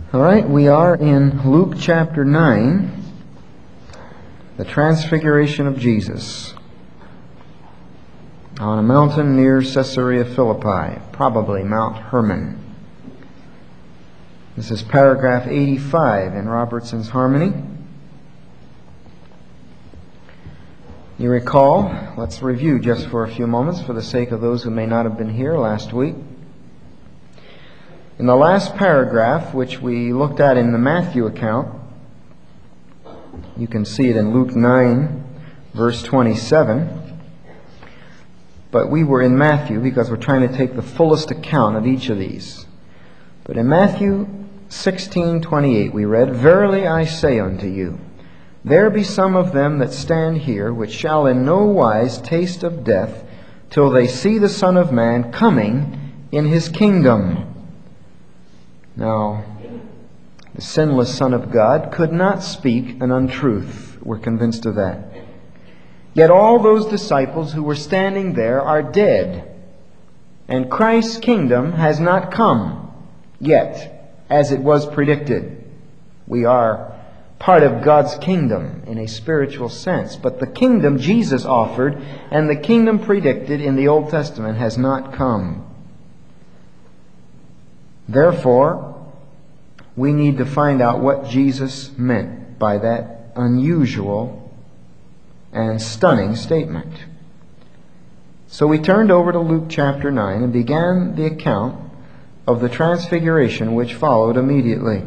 All right, we are in Luke chapter 9, the transfiguration of Jesus on a mountain near Caesarea Philippi, probably Mount Hermon. This is paragraph 85 in Robertson's Harmony. You recall, let's review just for a few moments for the sake of those who may not have been here last week. In the last paragraph, which we looked at in the Matthew account, you can see it in Luke 9, verse 27. But we were in Matthew because we're trying to take the fullest account of each of these. But in Matthew 16:28 we read, "Verily I say unto you, there be some of them that stand here, which shall in no wise taste of death, till they see the Son of Man coming in His kingdom." Now, the sinless Son of God could not speak an untruth. We're convinced of that. Yet all those disciples who were standing there are dead, and Christ's kingdom has not come yet, as it was predicted. We are part of God's kingdom in a spiritual sense, but the kingdom Jesus offered and the kingdom predicted in the Old Testament has not come. Therefore, we need to find out what Jesus meant by that unusual and stunning statement. So we turned over to Luke chapter 9 and began the account of the transfiguration which followed immediately.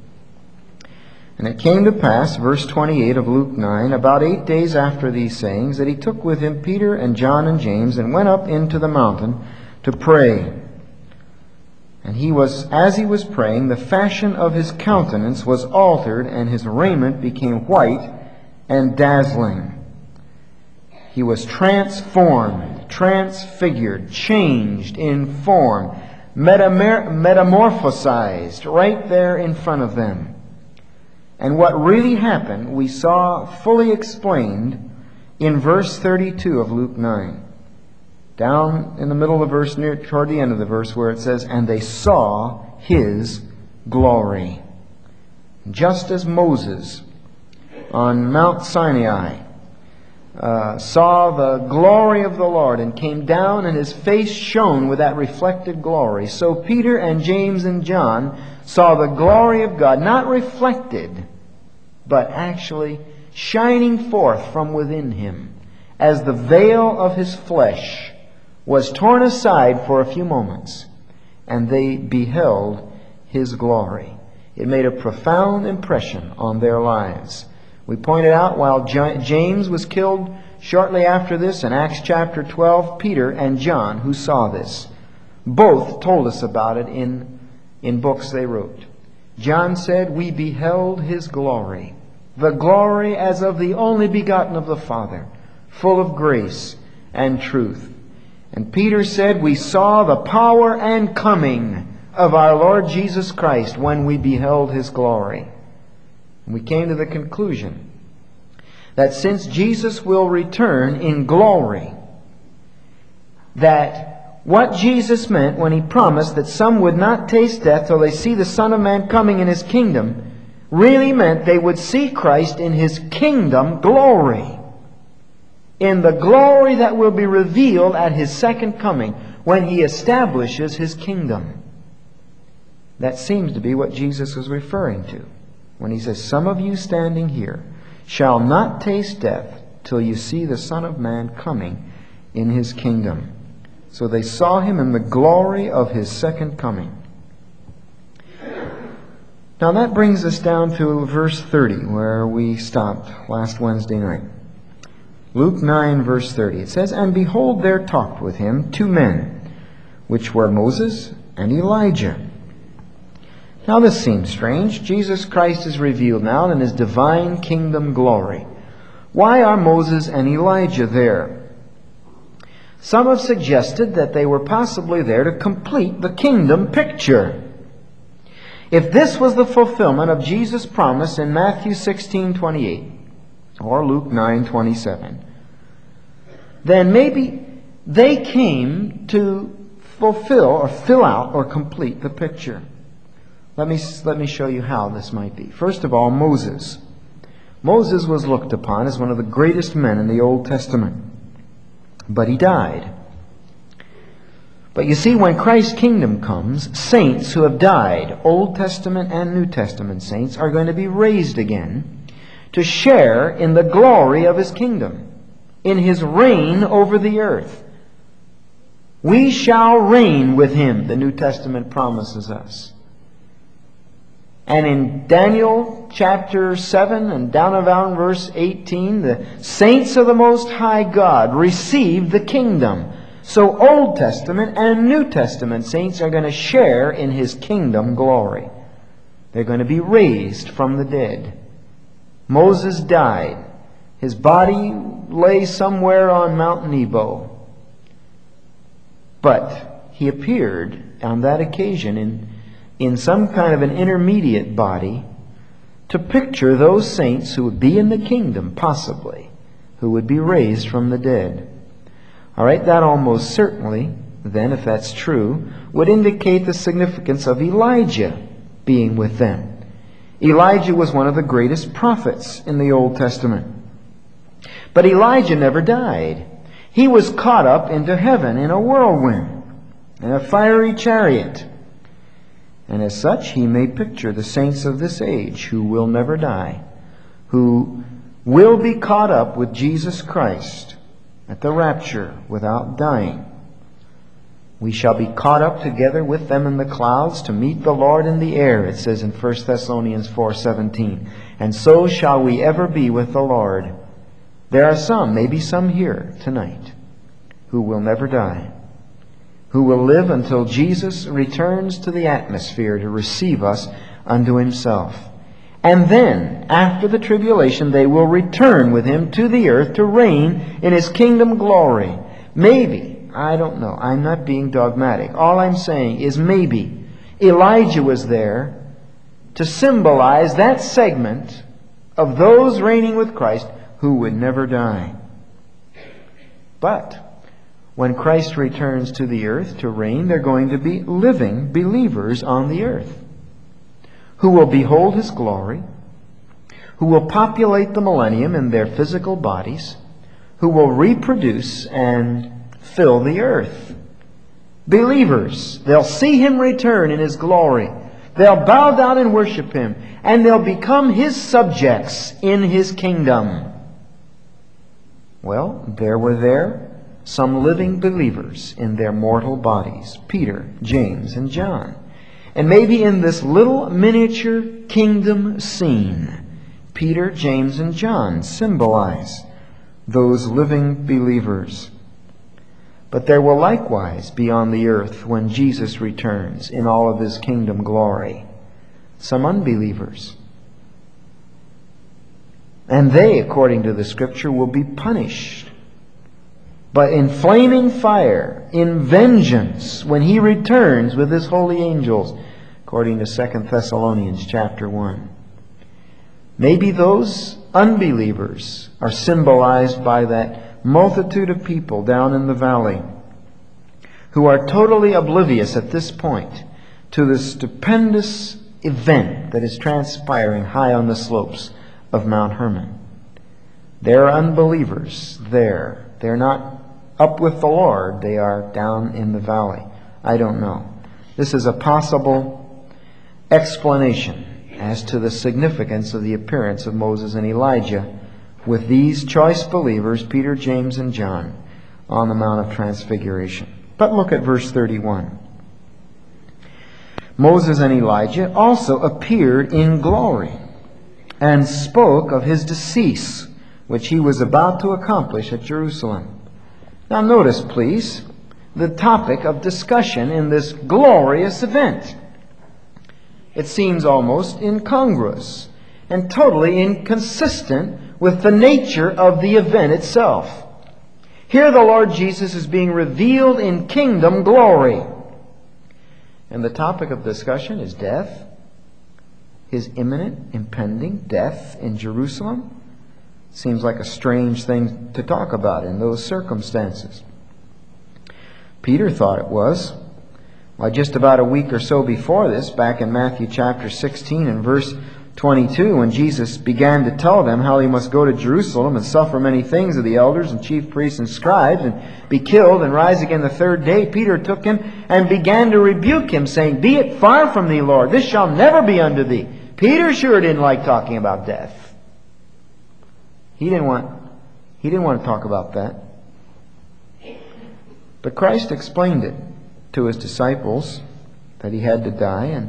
And it came to pass, verse 28 of Luke 9, about 8 days after these sayings, that he took with him Peter and John and James, and went up into the mountain to pray. And as he was praying, the fashion of his countenance was altered, and his raiment became white and dazzling. He was transformed, transfigured, changed in form, metamorphosized right there in front of them. And what really happened, we saw fully explained in verse 32 of Luke 9. Down in the middle of the verse, toward the end of the verse, where it says, "And they saw His glory." Just as Moses on Mount Sinai saw the glory of the Lord and came down and his face shone with that reflected glory, so Peter and James and John saw the glory of God, not reflected, but actually shining forth from within him, as the veil of his flesh was torn aside for a few moments, and they beheld His glory. It made a profound impression on their lives. We pointed out while James was killed shortly after this in Acts chapter 12, Peter and John, who saw this, both told us about it in books they wrote. John said, "We beheld His glory, the glory as of the only begotten of the Father, full of grace and truth." And Peter said, "We saw the power and coming of our Lord Jesus Christ when we beheld His glory." And we came to the conclusion that since Jesus will return in glory, that what Jesus meant when He promised that some would not taste death till they see the Son of Man coming in His kingdom, really meant they would see Christ in His kingdom glory, in the glory that will be revealed at His second coming, when He establishes His kingdom. That seems to be what Jesus was referring to when He says, "Some of you standing here shall not taste death till you see the Son of Man coming in His kingdom." So they saw Him in the glory of His second coming. Now that brings us down to verse 30, where we stopped last Wednesday night. Luke 9, verse 30. It says, "And behold, there talked with Him 2 men, which were Moses and Elijah." Now this seems strange. Jesus Christ is revealed now in His divine kingdom glory. Why are Moses and Elijah there? Some have suggested that they were possibly there to complete the kingdom picture. If this was the fulfillment of Jesus' promise in Matthew 16:28, or Luke 9:27, then maybe they came to fulfill or fill out or complete the picture. Let me show you how this might be. First of all, Moses. Moses was looked upon as one of the greatest men in the Old Testament. But he died. But you see, when Christ's kingdom comes, saints who have died, Old Testament and New Testament saints, are going to be raised again to share in the glory of His kingdom, in His reign over the earth. We shall reign with Him, the New Testament promises us. And in Daniel chapter 7 and down around verse 18, the saints of the Most High God received the kingdom. So Old Testament and New Testament saints are going to share in His kingdom glory. They're going to be raised from the dead. Moses died. His body lay somewhere on Mount Nebo. But he appeared on that occasion in some kind of an intermediate body to picture those saints who would be in the kingdom, possibly, who would be raised from the dead. All right, that almost certainly, then, if that's true, would indicate the significance of Elijah being with them. Elijah was one of the greatest prophets in the Old Testament. But Elijah never died. He was caught up into heaven in a whirlwind, in a fiery chariot. And as such, he may picture the saints of this age who will never die, who will be caught up with Jesus Christ at the rapture without dying. We shall be caught up together with them in the clouds to meet the Lord in the air, it says in 1 Thessalonians 4:17. And so shall we ever be with the Lord. There are some, maybe some here tonight, who will never die, who will live until Jesus returns to the atmosphere to receive us unto Himself. And then, after the tribulation, they will return with Him to the earth to reign in His kingdom glory. Maybe, I don't know, I'm not being dogmatic. All I'm saying is maybe Elijah was there to symbolize that segment of those reigning with Christ who would never die. But when Christ returns to the earth to reign, they're going to be living believers on the earth who will behold His glory, who will populate the millennium in their physical bodies, who will reproduce and fill the earth. Believers, they'll see Him return in His glory. They'll bow down and worship Him, and they'll become His subjects in His kingdom. Well, there were some living believers in their mortal bodies, Peter, James, and John. And maybe in this little miniature kingdom scene, Peter, James, and John symbolize those living believers. But there will likewise be on the earth, when Jesus returns in all of His kingdom glory, some unbelievers. And they, according to the Scripture, will be punished. But in flaming fire, in vengeance, when He returns with His holy angels, according to 2 Thessalonians chapter 1. Maybe those unbelievers are symbolized by that multitude of people down in the valley who are totally oblivious at this point to the stupendous event that is transpiring high on the slopes of Mount Hermon. There are unbelievers there. They're not up with the Lord. They are down in the valley. I don't know. This is a possible explanation as to the significance of the appearance of Moses and Elijah with these choice believers, Peter, James, and John, on the Mount of Transfiguration. But look at verse 31. Moses and Elijah also appeared in glory and spoke of His decease, which He was about to accomplish at Jerusalem. Now notice, please, the topic of discussion in this glorious event. It seems almost incongruous and totally inconsistent with the nature of the event itself. Here the Lord Jesus is being revealed in kingdom glory. And the topic of discussion is death. His imminent, impending death in Jerusalem. Seems like a strange thing to talk about in those circumstances. Peter thought it was. Why, just about a week or so before this, back in Matthew chapter 16 and verse 22, when Jesus began to tell them how he must go to Jerusalem and suffer many things of the elders and chief priests and scribes and be killed and rise again the third day, Peter took him and began to rebuke him, saying, "Be it far from thee, Lord, this shall never be unto thee." Peter sure didn't like talking about death. He didn't want to talk about that. But Christ explained it to his disciples that he had to die, and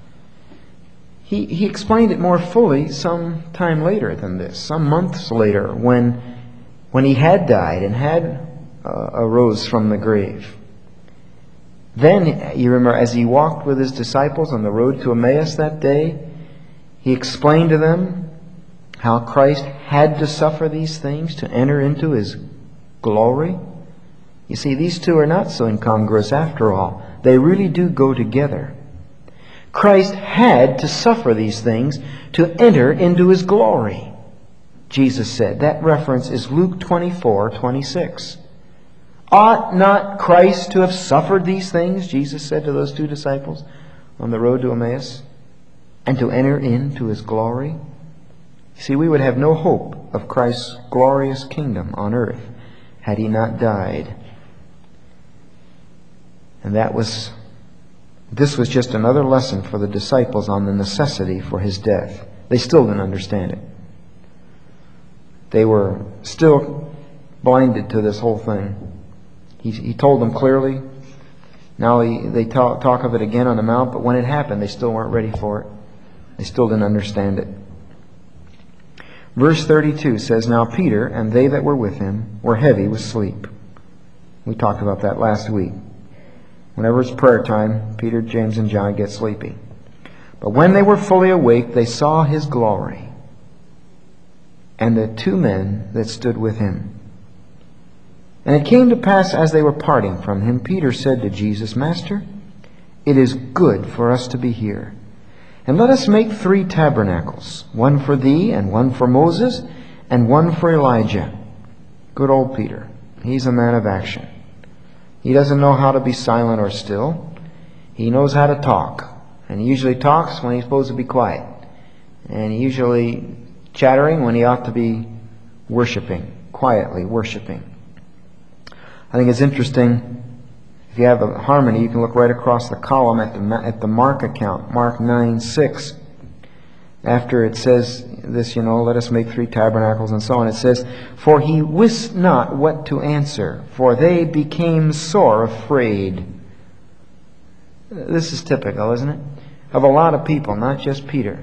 He explained it more fully some time later than this, some months later, when he had died and had arose from the grave. Then, you remember, as he walked with his disciples on the road to Emmaus that day, he explained to them how Christ had to suffer these things to enter into his glory. You see, these two are not so incongruous after all. They really do go together. Christ had to suffer these things to enter into his glory, Jesus said. That reference is Luke 24:26. Ought not Christ to have suffered these things, Jesus said to those two disciples on the road to Emmaus, and to enter into his glory? You see, we would have no hope of Christ's glorious kingdom on earth had he not died. And this was just another lesson for the disciples on the necessity for his death. They still didn't understand it. They were still blinded to this whole thing. He told them clearly. Now they talk of it again on the Mount, but when it happened, they still weren't ready for it. They still didn't understand it. Verse 32 says, "Now Peter and they that were with him were heavy with sleep." We talked about that last week. Whenever it's prayer time, Peter, James, and John get sleepy. "But when they were fully awake, they saw his glory, and the two men that stood with him. And it came to pass, as they were parting from him, Peter said to Jesus, Master, it is good for us to be here. And let us make 3 tabernacles, one for thee, and one for Moses, and one for Elijah." Good old Peter. He's a man of action. He doesn't know how to be silent or still. He knows how to talk. And he usually talks when he's supposed to be quiet. And he's usually chattering when he ought to be worshiping, quietly worshiping. I think it's interesting. If you have a harmony, you can look right across the column at the Mark account, Mark 9:6. After it says this, let us make 3 tabernacles and so on, it says, "For he wist not what to answer, for they became sore afraid." This is typical, isn't it? Of a lot of people, not just Peter.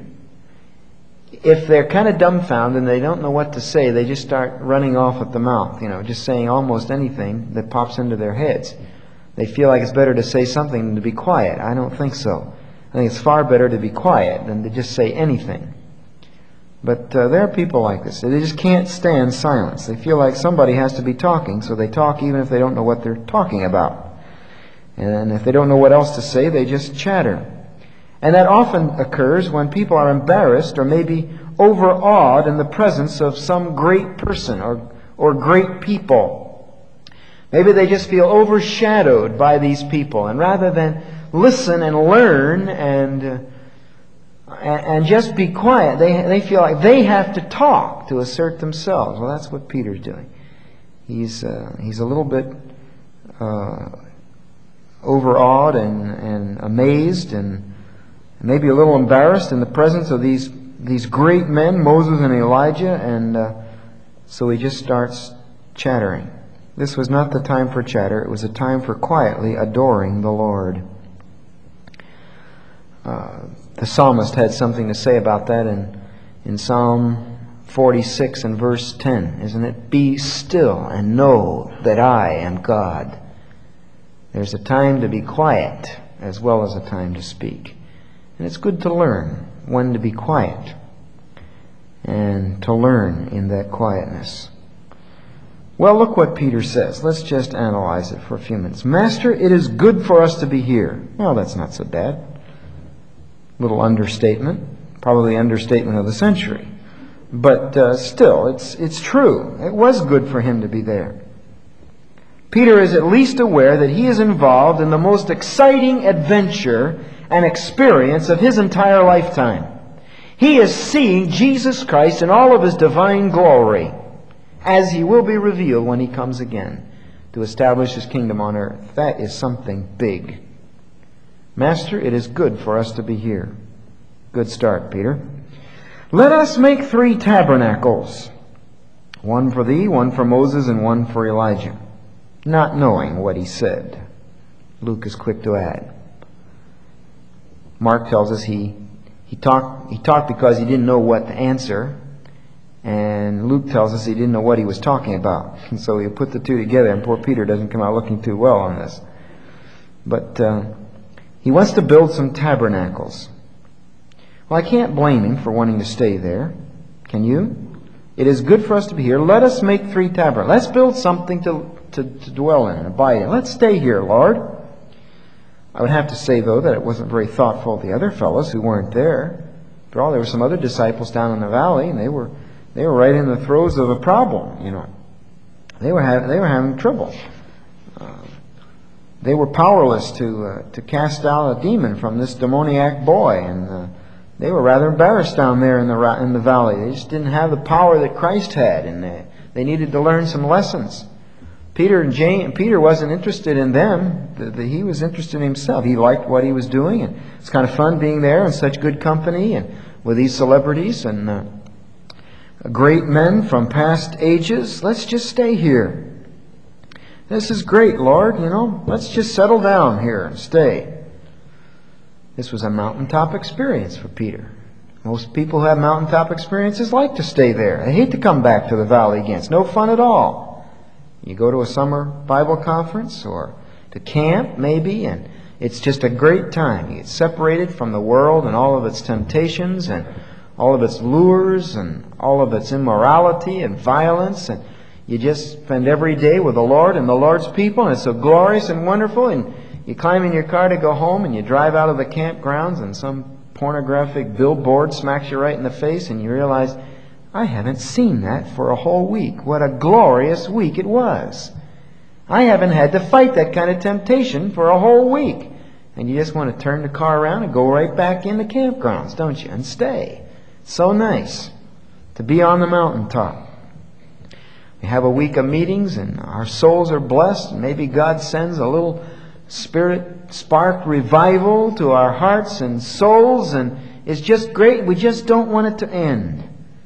If they're kind of dumbfounded and they don't know what to say, they just start running off at the mouth, just saying almost anything that pops into their heads. They feel like it's better to say something than to be quiet. I don't think so. I think it's far better to be quiet than to just say anything. But there are people like this. They just can't stand silence. They feel like somebody has to be talking, so they talk even if they don't know what they're talking about. And if they don't know what else to say, they just chatter. And that often occurs when people are embarrassed or maybe overawed in the presence of some great person or great people. Maybe they just feel overshadowed by these people, and rather than listen and learn and just be quiet, they feel like they have to talk to assert themselves. Well, that's what Peter's doing. He's a little bit overawed and amazed and maybe a little embarrassed in the presence of these great men, Moses and Elijah, and so he just starts chattering. This was not the time for chatter. It was a time for quietly adoring the Lord. The psalmist had something to say about that in Psalm 46 and verse 10, isn't it? "Be still and know that I am God." There's a time to be quiet as well as a time to speak. And it's good to learn when to be quiet and to learn in that quietness. Well, look what Peter says. Let's just analyze it for a few minutes. "Master, it is good for us to be here." Well, that's not so bad. Little understatement. Probably understatement of the century. But still, it's true. It was good for him to be there. Peter is at least aware that he is involved in the most exciting adventure and experience of his entire lifetime. He is seeing Jesus Christ in all of His divine glory, as He will be revealed when He comes again to establish His kingdom on earth. That is something big. Master, it is good for us to be here. Good start, Peter. Let us make 3 tabernacles, one for thee, one for Moses, and one for Elijah. Not knowing what he said, Luke is quick to add. Mark tells us he talked because he didn't know what to answer, and Luke tells us he didn't know what he was talking about. And so he put the two together, and poor Peter doesn't come out looking too well on this. But he wants to build some tabernacles. Well, I can't blame him for wanting to stay there. Can you? It is good for us to be here. Let us make 3 tabernacles. Let's build something to dwell in and abide in. Let's stay here, Lord. I would have to say, though, that it wasn't very thoughtful of the other fellows who weren't there. After all, there were some other disciples down in the valley, and they were right in the throes of a problem, you know. They were having trouble. They were powerless to cast out a demon from this demoniac boy, and they were rather embarrassed down there in the valley. They just didn't have the power that Christ had, and they needed to learn some lessons. Peter wasn't interested in them. He was interested in himself. He liked what he was doing, and it's kind of fun being there in such good company and with these celebrities and great men from past ages. Let's just stay here. This is great, Lord. Let's just settle down here and stay. This was a mountaintop experience for Peter. Most people who have mountaintop experiences like to stay there. They hate to come back to the valley again. It's no fun at all. You go to a summer Bible conference or to camp, maybe, and it's just a great time. You get separated from the world and all of its temptations and all of its lures and all of its immorality and violence, and you just spend every day with the Lord and the Lord's people, and it's so glorious and wonderful, and you climb in your car to go home, and you drive out of the campgrounds, and some pornographic billboard smacks you right in the face, and you realize, I haven't seen that for a whole week. What a glorious week it was. I haven't had to fight that kind of temptation for a whole week. And you just want to turn the car around and go right back in the campgrounds, don't you? And stay. It's so nice to be on the mountaintop. We have a week of meetings and our souls are blessed. And maybe God sends a little spirit-sparked revival to our hearts and souls, and it's just great. We just don't want it to end.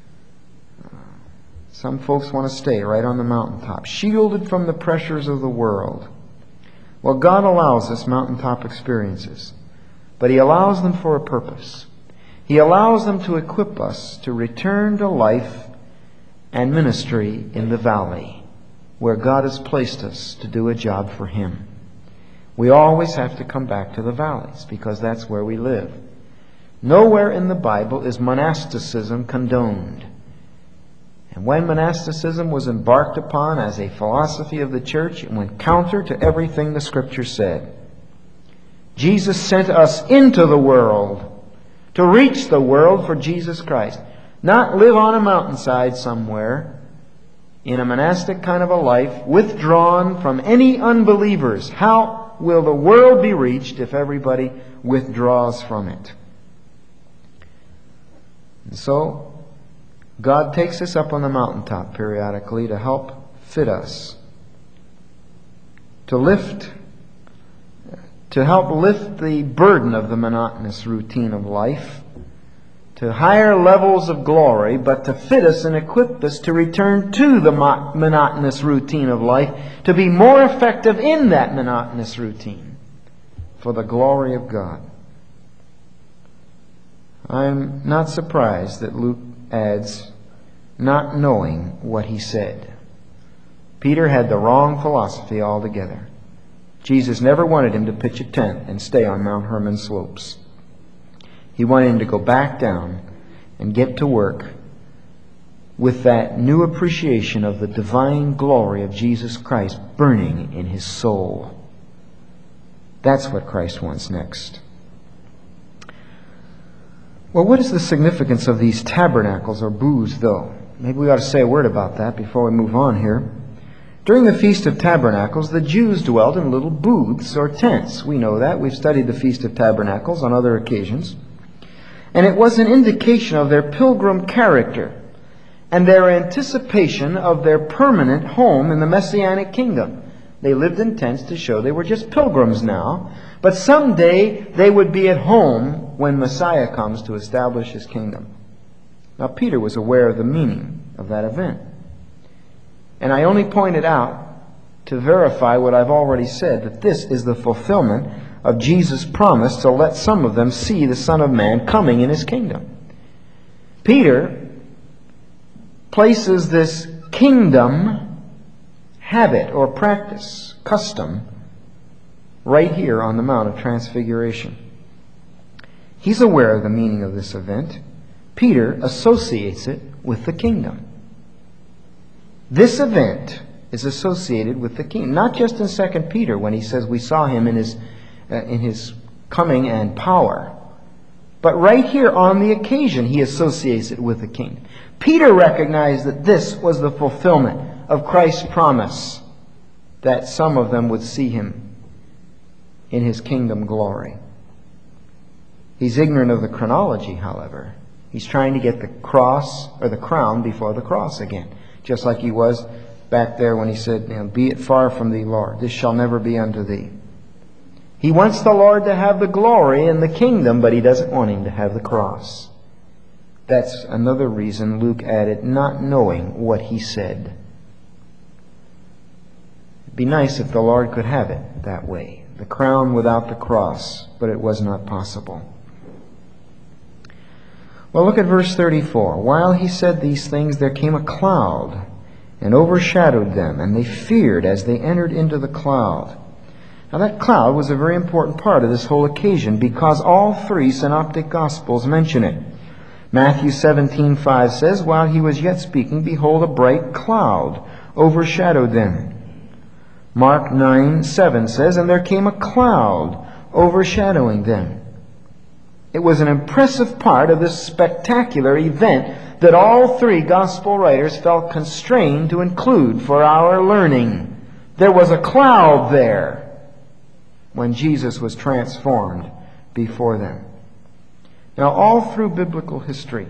Some folks want to stay right on the mountaintop, shielded from the pressures of the world. Well, God allows us mountaintop experiences, but He allows them for a purpose. He allows them to equip us to return to life and ministry in the valley, where God has placed us to do a job for Him. We always have to come back to the valleys, because that's where we live. Nowhere in the Bible is monasticism condoned. And when monasticism was embarked upon as a philosophy of the church, it went counter to everything the Scripture said. Jesus sent us into the world to reach the world for Jesus Christ. Not live on a mountainside somewhere in a monastic kind of a life, withdrawn from any unbelievers. How will the world be reached if everybody withdraws from it? And so, God takes us up on the mountaintop periodically to help fit us, to help lift the burden of the monotonous routine of life to higher levels of glory, but to fit us and equip us to return to the monotonous routine of life, to be more effective in that monotonous routine for the glory of God. I'm not surprised that Luke adds, not knowing what he said. Peter had the wrong philosophy altogether. Jesus never wanted him to pitch a tent and stay on Mount Hermon slopes. He wanted him to go back down and get to work with that new appreciation of the divine glory of Jesus Christ burning in his soul. That's what Christ wants next. Well, what is the significance of these tabernacles or booths, though? Maybe we ought to say a word about that before we move on here. During the Feast of Tabernacles, the Jews dwelt in little booths or tents. We know that. We've studied the Feast of Tabernacles on other occasions. And it was an indication of their pilgrim character and their anticipation of their permanent home in the Messianic kingdom. They lived in tents to show they were just pilgrims now, but someday they would be at home when Messiah comes to establish His kingdom. Now, Peter was aware of the meaning of that event. And I only pointed out to verify what I've already said, that this is the fulfillment of Jesus' promise to let some of them see the Son of Man coming in His kingdom. Peter places this kingdom habit or practice, custom, right here on the Mount of Transfiguration. He's aware of the meaning of this event. Peter associates it with the kingdom. This event is associated with the kingdom. Not just in 2 Peter when he says we saw Him in His coming and power. But right here on the occasion he associates it with the kingdom. Peter recognized that this was the fulfillment of Christ's promise that some of them would see Him in His kingdom glory. He's ignorant of the chronology, however. He's trying to get the cross or the crown before the cross again. Just like he was back there when he said, "Be it far from thee, Lord. This shall never be unto thee." He wants the Lord to have the glory and the kingdom, but he doesn't want Him to have the cross. That's another reason Luke added, not knowing what he said. It'd be nice if the Lord could have it that way. The crown without the cross, but it was not possible. Well, look at verse 34. While he said these things, there came a cloud and overshadowed them, and they feared as they entered into the cloud. Now that cloud was a very important part of this whole occasion because all three synoptic gospels mention it. Matthew 17:5 says, while he was yet speaking, behold, a bright cloud overshadowed them. Mark 9:7 says, and there came a cloud overshadowing them. It was an impressive part of this spectacular event that all three gospel writers felt constrained to include for our learning. There was a cloud there when Jesus was transformed before them. Now, all through biblical history,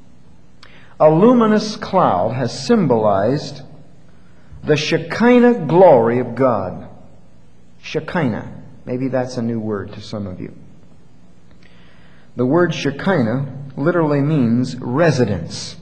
a luminous cloud has symbolized the Shekinah glory of God. Shekinah. Maybe that's a new word to some of you. The word Shekinah literally means residence.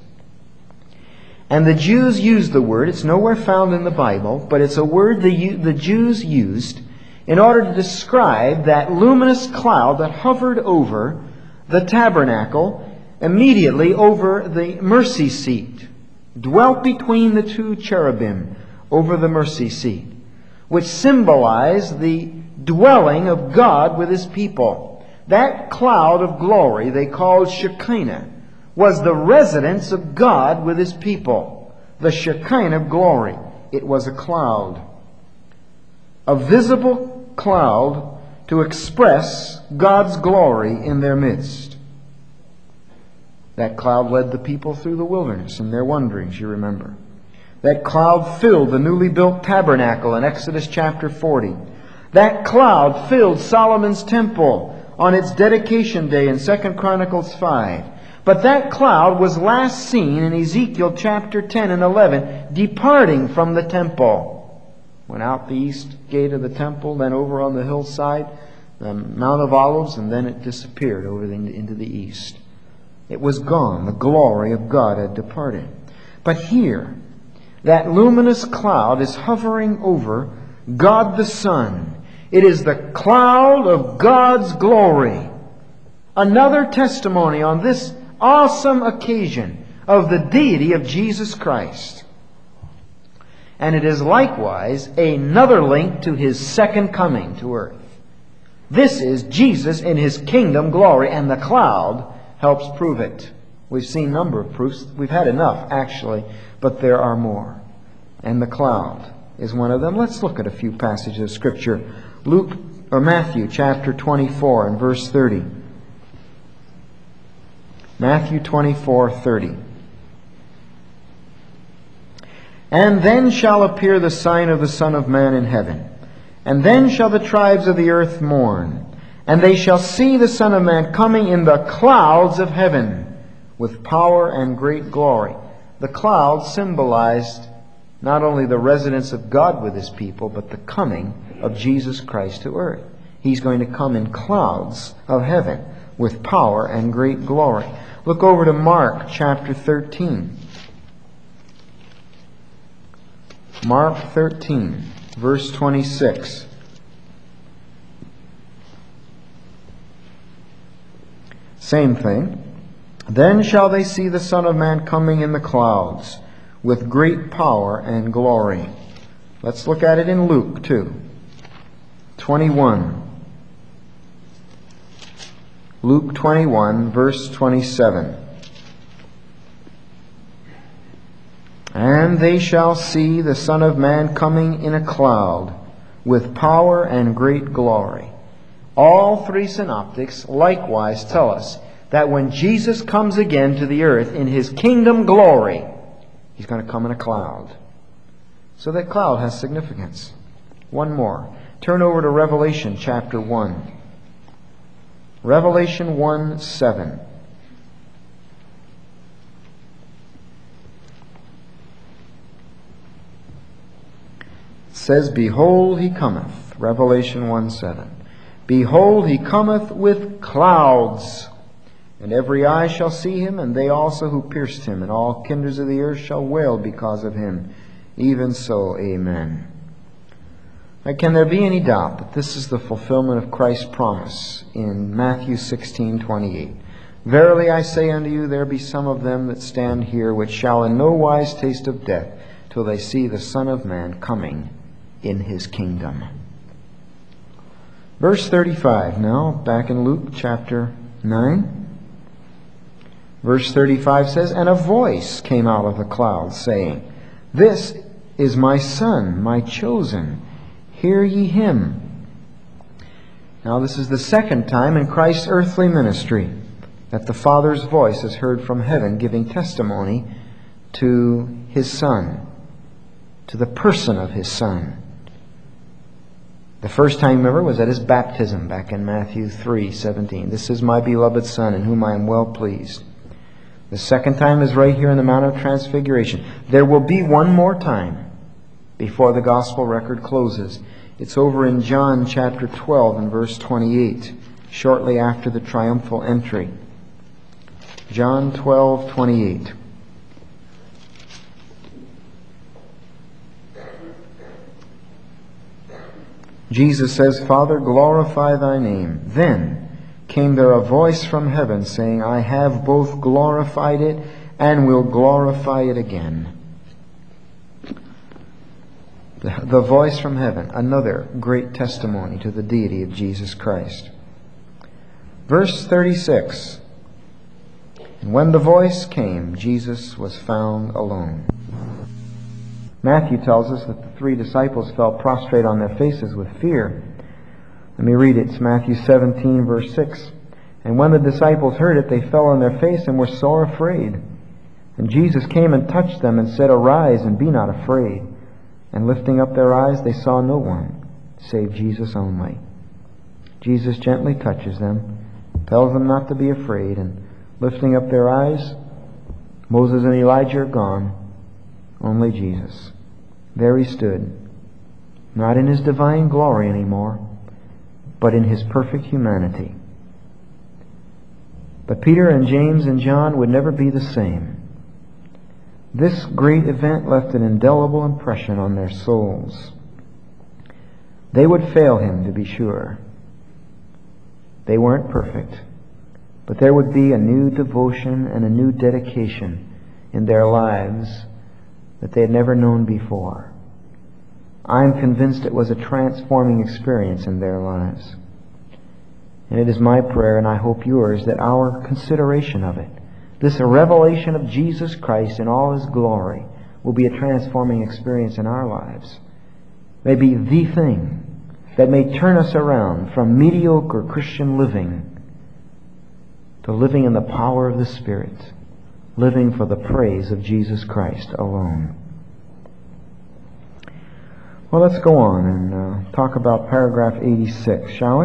And the Jews used the word. It's nowhere found in the Bible, but it's a word the Jews used in order to describe that luminous cloud that hovered over the tabernacle, immediately over the mercy seat, dwelt between the two cherubim over the mercy seat, which symbolized the dwelling of God with His people. That cloud of glory they called Shekinah was the residence of God with His people. The Shekinah glory. It was a cloud. A visible cloud to express God's glory in their midst. That cloud led the people through the wilderness in their wanderings, you remember. That cloud filled the newly built tabernacle in Exodus chapter 40. That cloud filled Solomon's temple on its dedication day in 2 Chronicles 5. But that cloud was last seen in Ezekiel chapter 10 and 11, departing from the temple. Went out the east gate of the temple, then over on the hillside, the Mount of Olives, and then it disappeared over into the east. It was gone. The glory of God had departed. But here, that luminous cloud is hovering over God the Son. It is the cloud of God's glory. Another testimony on this awesome occasion of the deity of Jesus Christ. And it is likewise another link to His second coming to earth. This is Jesus in His kingdom glory, and the cloud helps prove it. We've seen a number of proofs. We've had enough, actually, but there are more. And the cloud is one of them. Let's look at a few passages of Scripture. Matthew chapter 24 and verse 30. Matthew 24:30. And then shall appear the sign of the Son of Man in heaven. And then shall the tribes of the earth mourn. And they shall see the Son of Man coming in the clouds of heaven with power and great glory. The clouds symbolized not only the residence of God with His people, but the coming of Jesus Christ to earth. He's going to come in clouds of heaven with power and great glory. Look over to Mark chapter 13. Mark 13, verse 26. Same thing. Then shall they see the Son of Man coming in the clouds with great power and glory. Let's look at it in Luke too. 21. Luke 21, verse 27. And they shall see the Son of Man coming in a cloud with power and great glory. All three synoptics likewise tell us that when Jesus comes again to the earth in His kingdom glory, He's going to come in a cloud. So that cloud has significance. One more. Turn over to Revelation chapter 1. Revelation 1:7. It says, Behold, He cometh. Revelation 1:7. Behold, He cometh with clouds, and every eye shall see Him, and they also who pierced Him, and all kindreds of the earth shall wail because of Him. Even so, amen. Now, can there be any doubt that this is the fulfillment of Christ's promise in Matthew 16:28? Verily I say unto you, there be some of them that stand here which shall in no wise taste of death till they see the Son of Man coming in His kingdom. Verse 35 now, back in Luke chapter 9. Verse 35 says, And a voice came out of the clouds, saying, This is my Son, my chosen. Hear ye Him. Now this is the second time in Christ's earthly ministry that the Father's voice is heard from heaven giving testimony to His Son, to the person of His Son. The first time, remember, was at His baptism back in Matthew 3:17. This is my beloved Son in whom I am well pleased. The second time is right here in the Mount of Transfiguration. There will be one more time before the gospel record closes. It's over in John chapter 12 and verse 28, shortly after the triumphal entry. John 12:28. Jesus says, Father, glorify Thy name. Then came there a voice from heaven saying, I have both glorified it and will glorify it again. The voice from heaven, another great testimony to the deity of Jesus Christ. Verse 36. And when the voice came, Jesus was found alone. Matthew tells us that the three disciples fell prostrate on their faces with fear. Let me read it. It's Matthew 17, verse 6. And when the disciples heard it, they fell on their face and were sore afraid. And Jesus came and touched them and said, Arise and be not afraid. And lifting up their eyes, they saw no one, save Jesus only. Jesus gently touches them, tells them not to be afraid, and lifting up their eyes, Moses and Elijah are gone. Only Jesus. There He stood, not in His divine glory anymore, but in His perfect humanity. But Peter and James and John would never be the same. This great event left an indelible impression on their souls. They would fail Him, to be sure. They weren't perfect, but there would be a new devotion and a new dedication in their lives that they had never known before. I'm convinced it was a transforming experience in their lives. And it is my prayer, and I hope yours, that our consideration of it, this revelation of Jesus Christ in all His glory, will be a transforming experience in our lives. May be the thing that may turn us around from mediocre Christian living to living in the power of the Spirit, living for the praise of Jesus Christ alone. Well, let's go on and talk about paragraph 86, shall we?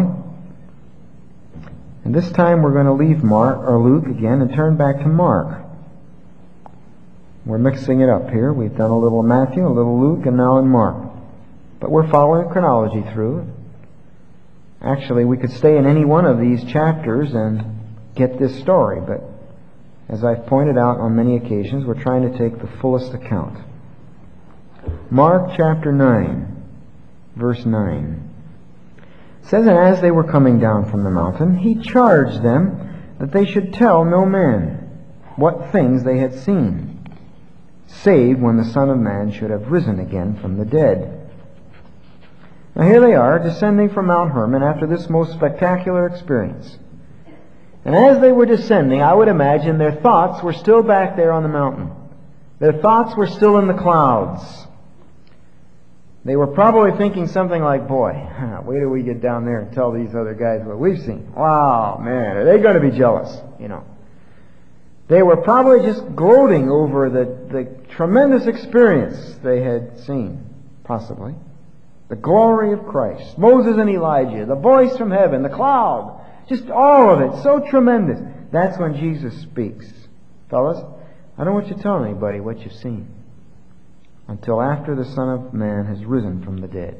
And this time we're going to leave Luke again and turn back to Mark. We're mixing it up here. We've done a little Matthew, a little Luke, and now in Mark. But we're following chronology through. Actually, we could stay in any one of these chapters and get this story, but as I've pointed out on many occasions, we're trying to take the fullest account. Mark chapter 9, verse 9. It says, "And as they were coming down from the mountain, he charged them that they should tell no man what things they had seen, save when the Son of Man should have risen again from the dead." Now here they are, descending from Mount Hermon after this most spectacular experience. And as they were descending, I would imagine their thoughts were still back there on the mountain. Their thoughts were still in the clouds. They were probably thinking something like, boy, wait till we get down there and tell these other guys what we've seen. Wow, man, are they going to be jealous? They were probably just gloating over the tremendous experience they had seen, possibly. The glory of Christ, Moses and Elijah, the voice from heaven, the cloud, just all of it, so tremendous. That's when Jesus speaks. Fellas, I don't want you to tell anybody what you've seen until after the Son of Man has risen from the dead.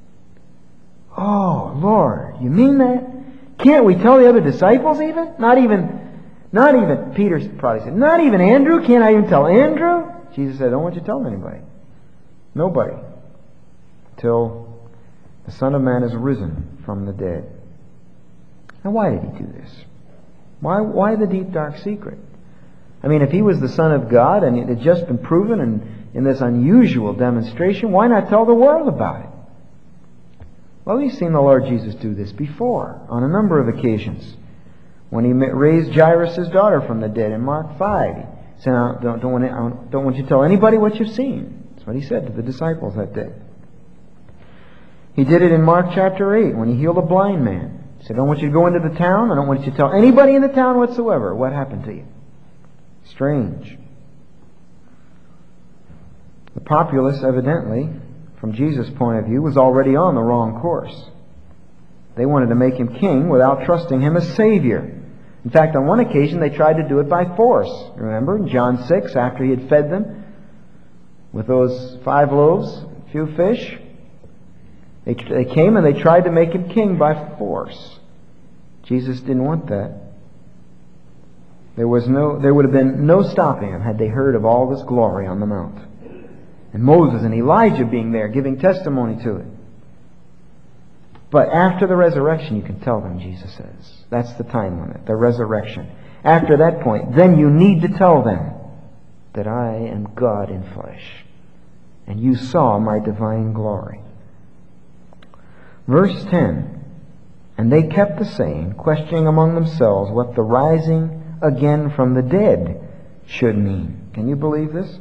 Oh, Lord, you mean that? Can't we tell the other disciples even? Not even Peter probably said, not even Andrew? Can't I even tell Andrew? Jesus said, I don't want you to tell anybody. Nobody. Till the Son of Man is risen from the dead. Now why did he do this? Why the deep, dark secret? I mean, if he was the Son of God and it had just been proven in this unusual demonstration, why not tell the world about it? Well, we've seen the Lord Jesus do this before on a number of occasions. When he raised Jairus' daughter from the dead in Mark 5, he said, I don't want you to tell anybody what you've seen. That's what he said to the disciples that day. He did it in Mark chapter 8 when he healed a blind man. He said, I don't want you to go into the town. I don't want you to tell anybody in the town whatsoever what happened to you. Strange. The populace, evidently, from Jesus' point of view, was already on the wrong course. They wanted to make him king without trusting him as Savior. In fact, on one occasion, they tried to do it by force. Remember, in John 6, after he had fed them with those 5 loaves, a few fish, they came and they tried to make him king by force. Jesus didn't want that. There would have been no stopping him had they heard of all this glory on the mount. And Moses and Elijah being there, giving testimony to it. But after the resurrection, you can tell them, Jesus says. That's the time limit, the resurrection. After that point, then you need to tell them that I am God in flesh. And you saw my divine glory. Verse 10, and they kept the saying, questioning among themselves what the rising again from the dead should mean. Can you believe this?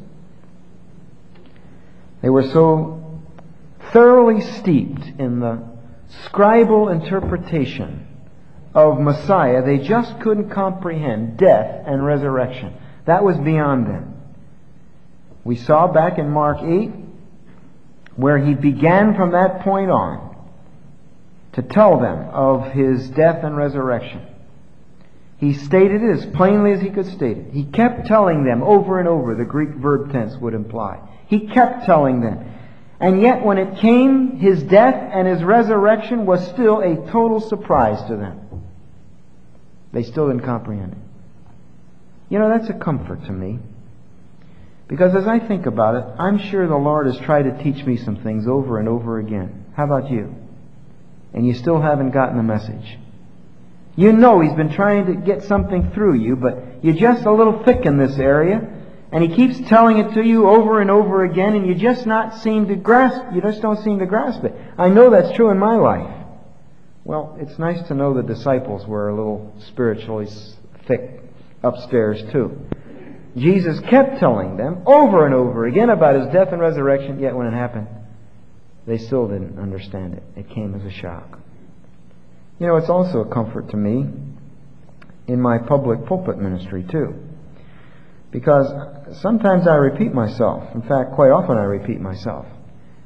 They were so thoroughly steeped in the scribal interpretation of Messiah, they just couldn't comprehend death and resurrection. That was beyond them. We saw back in Mark 8 where he began from that point on to tell them of his death and resurrection. He stated it as plainly as he could state it. He kept telling them over and over, the Greek verb tense would imply. He kept telling them. And yet when it came, his death and his resurrection was still a total surprise to them. They still didn't comprehend it. That's a comfort to me. Because as I think about it, I'm sure the Lord has tried to teach me some things over and over again. How about you? And you still haven't gotten the message. You know He's been trying to get something through you, but you're just a little thick in this area. And He keeps telling it to you over and over again, and you just don't seem to grasp it. I know that's true in my life. Well, it's nice to know the disciples were a little spiritually thick upstairs too. Jesus kept telling them over and over again about His death and resurrection, yet when it happened, they still didn't understand it. It came as a shock. It's also a comfort to me in my public pulpit ministry too. Because sometimes I repeat myself. In fact, quite often I repeat myself.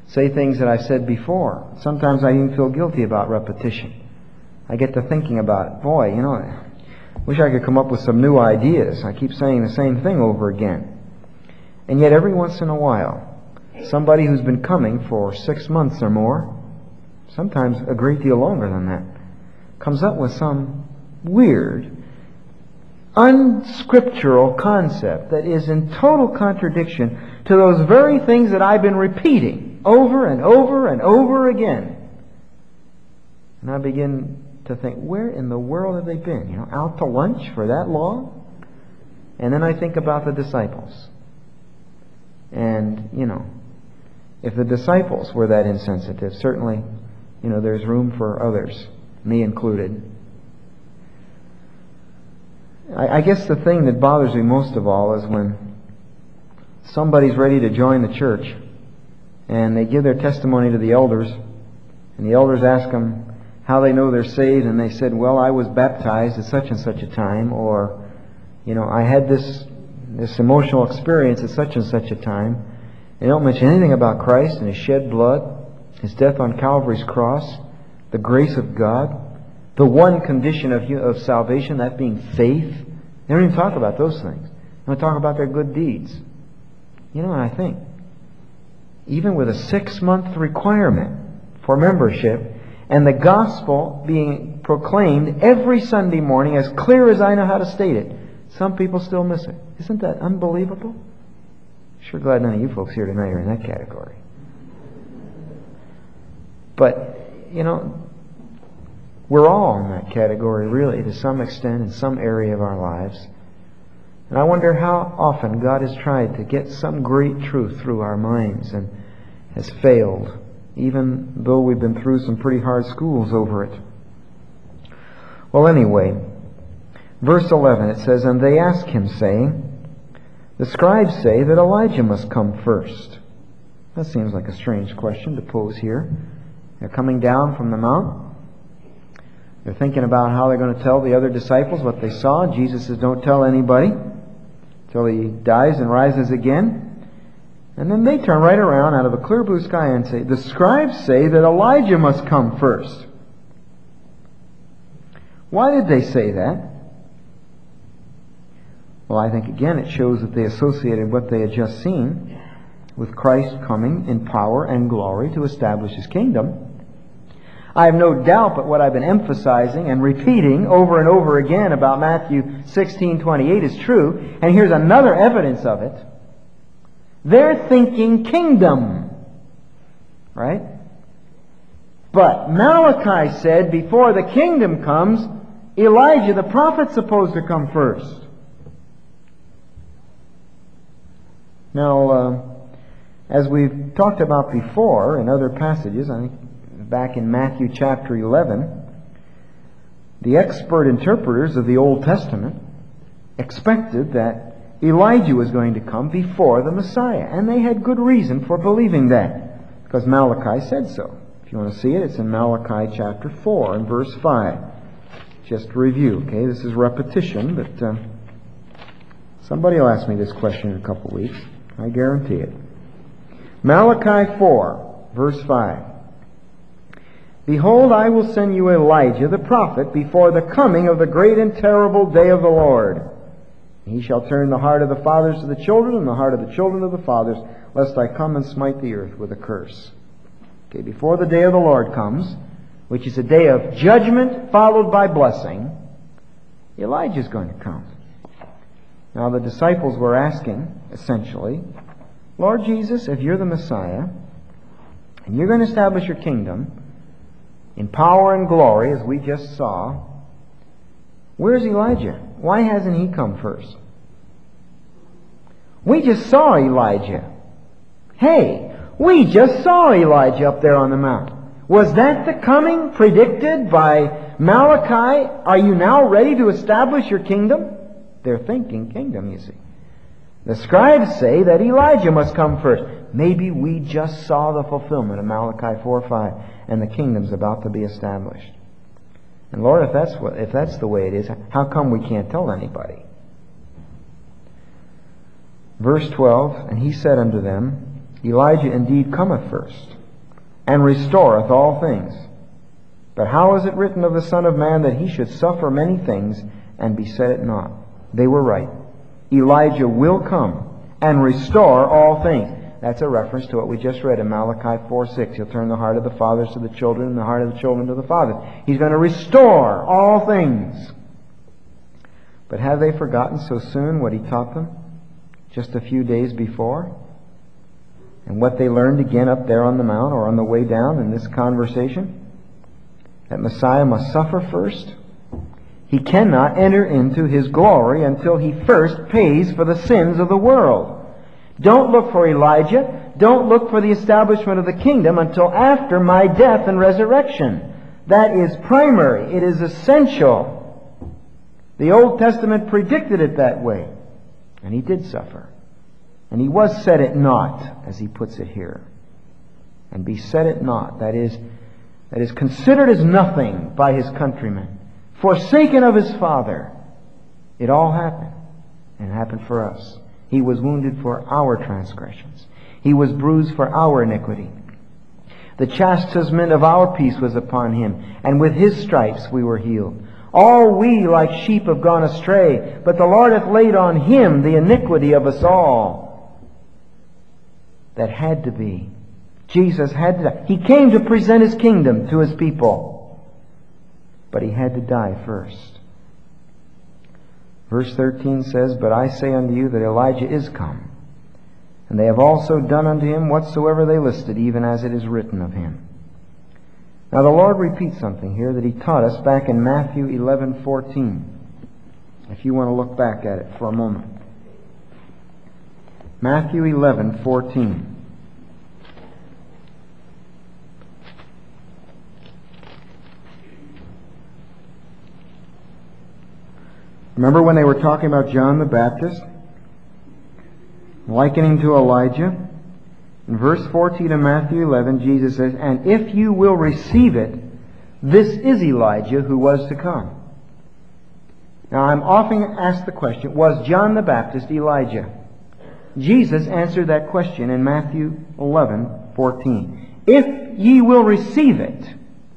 say things that I've said before. Sometimes I even feel guilty about repetition. I get to thinking about it. Boy, I wish I could come up with some new ideas. I keep saying the same thing over again. And yet every once in a while, somebody who's been coming for 6 months or more, sometimes a great deal longer than that, comes up with some weird, unscriptural concept that is in total contradiction to those very things that I've been repeating over and over and over again. And I begin to think, where in the world have they been? Out to lunch for that long? And then I think about the disciples. And, if the disciples were that insensitive, certainly, there's room for others, me included. I guess the thing that bothers me most of all is when somebody's ready to join the church and they give their testimony to the elders, and the elders ask them how they know they're saved, and they said, well, I was baptized at such and such a time, or, I had this emotional experience at such and such a time. They don't mention anything about Christ and His shed blood, His death on Calvary's cross, the grace of God, the one condition of salvation, that being faith. They don't even talk about those things. They don't talk about their good deeds. And I think, even with a 6-month requirement for membership, and the gospel being proclaimed every Sunday morning as clear as I know how to state it, some people still miss it. Isn't that unbelievable? Sure glad none of you folks here tonight are in that category. But, we're all in that category, really, to some extent, in some area of our lives. And I wonder how often God has tried to get some great truth through our minds and has failed, even though we've been through some pretty hard schools over it. Well, anyway, verse 11, it says, and they ask him, saying, the scribes say that Elijah must come first. That seems like a strange question to pose here. They're coming down from the mount. They're thinking about how they're going to tell the other disciples what they saw. Jesus says, don't tell anybody till He dies and rises again. And then they turn right around out of a clear blue sky and say, the scribes say that Elijah must come first. Why did they say that? Well, I think again it shows that they associated what they had just seen with Christ coming in power and glory to establish His kingdom. I have no doubt that what I've been emphasizing and repeating over and over again about Matthew 16:28 is true. And here's another evidence of it. They're thinking kingdom. Right? But Malachi said before the kingdom comes, Elijah the prophet's supposed to come first. Now, as we've talked about before in other passages, I think back in Matthew chapter 11, the expert interpreters of the Old Testament expected that Elijah was going to come before the Messiah. And they had good reason for believing that, because Malachi said so. If you want to see it, it's in Malachi chapter 4 and verse 5. Just to review, okay? This is repetition, but somebody will ask me this question in a couple of weeks. I guarantee it. Malachi 4, verse 5. Behold, I will send you Elijah the prophet before the coming of the great and terrible day of the Lord. He shall turn the heart of the fathers to the children, and the heart of the children to the fathers, lest I come and smite the earth with a curse. Okay, before the day of the Lord comes, which is a day of judgment followed by blessing, Elijah's going to come. Now the disciples were asking, essentially, Lord Jesus, if you're the Messiah, and you're going to establish your kingdom in power and glory, as we just saw, where's Elijah? Why hasn't he come first? We just saw Elijah. Hey, we just saw Elijah up there on the mount. Was that the coming predicted by Malachi? Are you now ready to establish your kingdom? They're thinking kingdom, you see. The scribes say that Elijah must come first. Maybe we just saw the fulfillment of Malachi 4:5, and the kingdom's about to be established. And Lord, if that's the way it is, how come we can't tell anybody? Verse 12, and he said unto them, Elijah indeed cometh first, and restoreth all things. But how is it written of the Son of Man that he should suffer many things and be set at naught? They were right. Elijah will come and restore all things. That's a reference to what we just read in Malachi 4:6. He'll turn the heart of the fathers to the children and the heart of the children to the fathers. He's going to restore all things. But have they forgotten so soon what he taught them just a few days before? And what they learned again up there on the mount or on the way down in this conversation? That Messiah must suffer first. He cannot enter into His glory until He first pays for the sins of the world. Don't look for Elijah. Don't look for the establishment of the kingdom until after my death and resurrection. That is primary. It is essential. The Old Testament predicted it that way. And He did suffer. And He was set at naught, as He puts it here. And be set at naught. That is considered as nothing by His countrymen. Forsaken of His Father. It all happened. And it happened for us. He was wounded for our transgressions. He was bruised for our iniquity. The chastisement of our peace was upon Him, and with His stripes we were healed. All we like sheep have gone astray, but the Lord hath laid on Him the iniquity of us all. That had to be. Jesus had to die. He came to present His kingdom to His people. But He had to die first. Verse 13 says, But I say unto you that Elijah is come, and they have also done unto him whatsoever they listed, even as it is written of him. Now the Lord repeats something here that He taught us back in Matthew 11:14. If you want to look back at it for a moment. Matthew 11:14. Remember when they were talking about John the Baptist, likening to Elijah? In verse 14 of Matthew 11, Jesus says, And if you will receive it, this is Elijah who was to come. Now I'm often asked the question, was John the Baptist Elijah? Jesus answered that question in Matthew 11:14. If ye will receive it,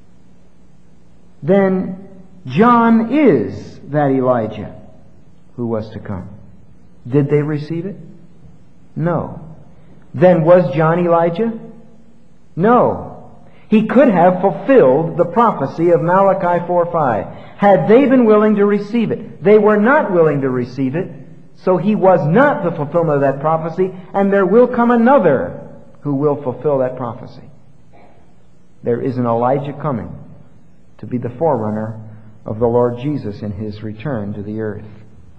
then John is that Elijah who was to come. Did they receive it? No. Then was John Elijah? No. He could have fulfilled the prophecy of Malachi 4:5 had they been willing to receive it. They were not willing to receive it, so he was not the fulfillment of that prophecy, and there will come another who will fulfill that prophecy. There is an Elijah coming to be the forerunner of the Lord Jesus in His return to the earth.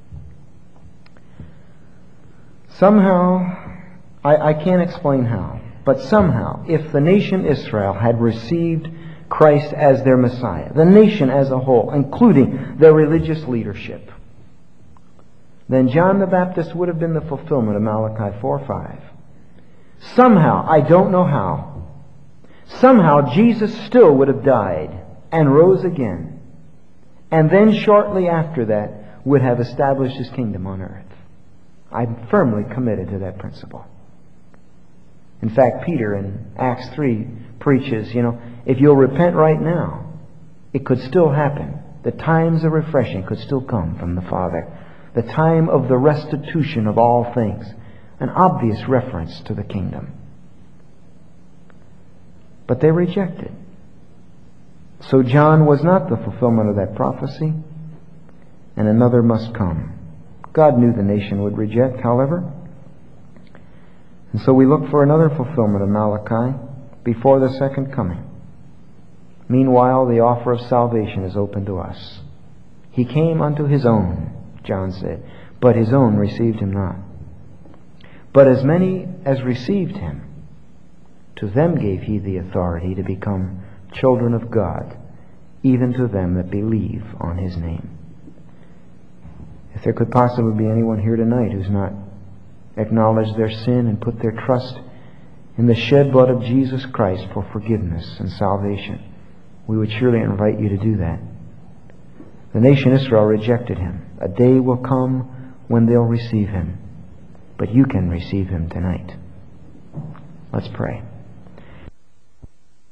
Somehow, I can't explain how, but somehow, if the nation Israel had received Christ as their Messiah, the nation as a whole, including their religious leadership, then John the Baptist would have been the fulfillment of Malachi 4:5. Somehow, I don't know how, somehow Jesus still would have died and rose again, and then shortly after that would have established His kingdom on earth. I'm firmly committed to that principle. In fact, Peter in Acts 3 preaches, if you'll repent right now, it could still happen. The times of refreshing could still come from the Father. The time of the restitution of all things. An obvious reference to the kingdom. But they rejected. So John was not the fulfillment of that prophecy, and another must come. God knew the nation would reject, however. And so we look for another fulfillment of Malachi before the second coming. Meanwhile, the offer of salvation is open to us. He came unto His own, John said, but His own received Him not. But as many as received Him, to them gave He the authority to become children of God, even to them that believe on His name. If there could possibly be anyone here tonight who's not acknowledged their sin and put their trust in the shed blood of Jesus Christ for forgiveness and salvation, we would surely invite you to do that. The nation Israel rejected Him. A day will come when they'll receive Him. But you can receive Him tonight. Let's pray.